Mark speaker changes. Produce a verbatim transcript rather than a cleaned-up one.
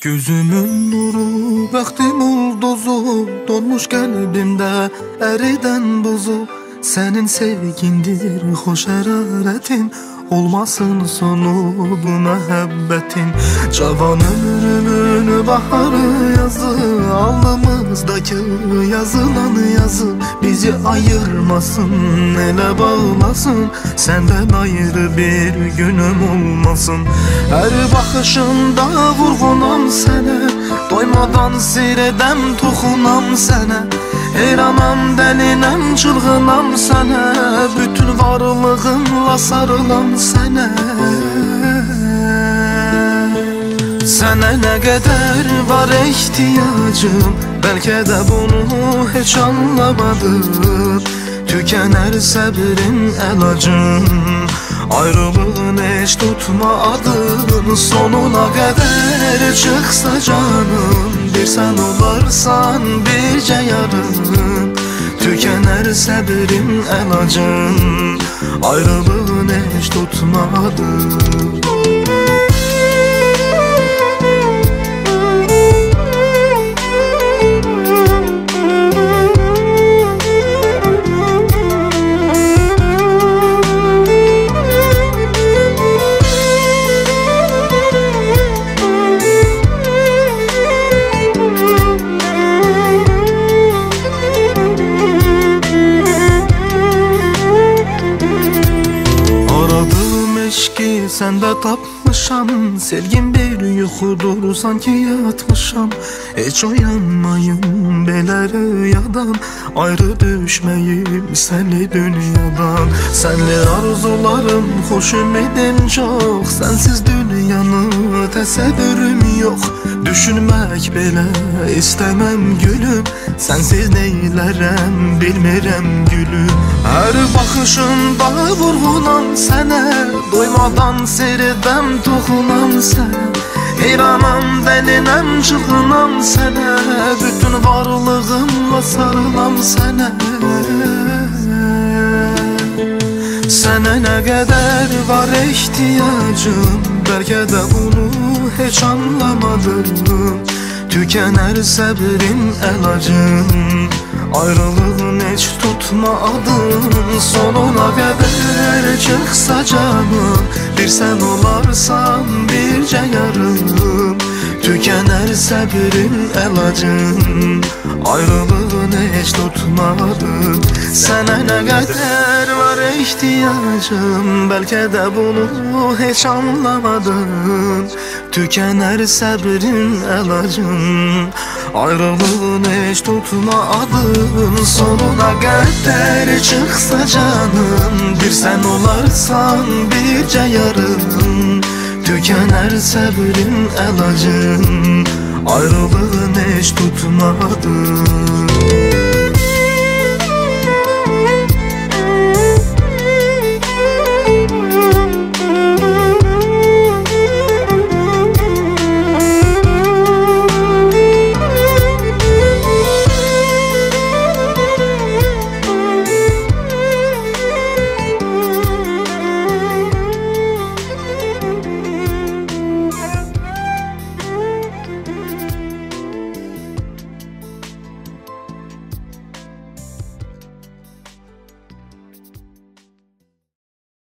Speaker 1: Gözümün nuru, bəxtim ulduzu, donmuş qəlbimdə əridən buzu. Sənin sevgindir, xoş hərarətin, olmasın sonu bu məhəbbətin. Cavan ömrümün baharı yazı, alnımızdakı yazılan yazı. Bizi ayırmasın, elə bağlasın, səndən ayrı bir günüm olmasın. Hər baxışında vurğunam sənə, doymadan seyredəm, toxunam sənə. Heyranam, dəlinəm, çılğınam sənə, bütün varlığımla sarılam sənə. Sənə nə qədər var ehtiyacım, bəlkə də bunu heç anlamadın. Tükənər səbrin əlacım, ayrılığın heç tutmadın. Sonuna qədər çıxsa canım, bir sən olarsan bircə yarım. Tükənər səbrin əlacım, ayrılığın heç tutmadın. Səndə tapmışam, sevgim bir yuxudur, sanki yatmışam. Heç oyanmayım belə rüyadan, ayrı düşməyim sənli dünyadan. Sənli arzularım, xoş ümidim çox, sənsiz dünyanı təsəvvürüm yox. Düşünmək belə istəməm gülüm, sənsiz neylərəm bilmirəm gülüm. Hər baxışında vurğunam sənə, doymadan seyredəm, toxunam sənə. Heyranam, dəlinəm, çılğınam sənə, bütün varlığımla sarılam sənə. Sənə nə qədər var ehtiyacım, bəlkə də bunu heç anlamadın. Tükənər səbrin əlacım, ayrılığın heç tutmadın. Sonuna qədər çıxsa canım, bir sən olarsan bircə yarım. Tükənər səbrin əlacım, ayrılığın heç tutmadın. Sənə nə qədər var ehtiyacım, bəlkə də bunu heç anlamadın. Tükənər səbrin əlacım, ayrılığın heç tutmadın. Sonuna qədər çıxsa canım, bir sən olarsan bircə yarım. Tükənər səbrin əlacım, ayrılığın heç tutmadın.